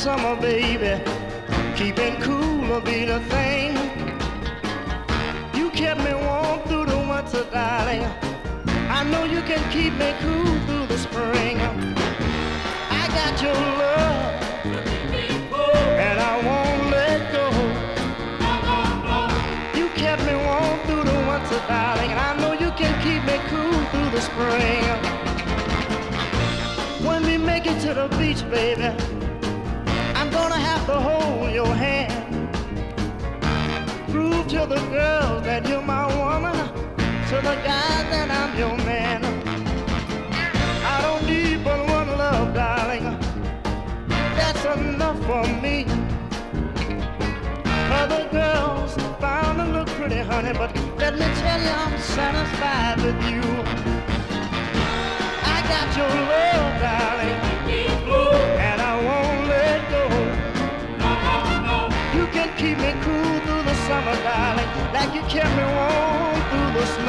summer, baby. Keeping cool will be the thing. You kept me warm through the winter, darling. I know you can keep me cool through the spring. I got your love, and I won't let go. You kept me warm through the winter, darling, and I know you can keep me cool through the spring. When we make it to the beach, baby, I'm gonna have to hold your hand. Prove to the girls that you're my woman, to the guys that I'm your man. I don't need but one love, darling. That's enough for me. Other girls found to look pretty, honey, but let me tell you, I'm satisfied with you. I got your love, darling, and I won't let go. You can keep me cool through the summer, darling, like you kept me warm through the snow.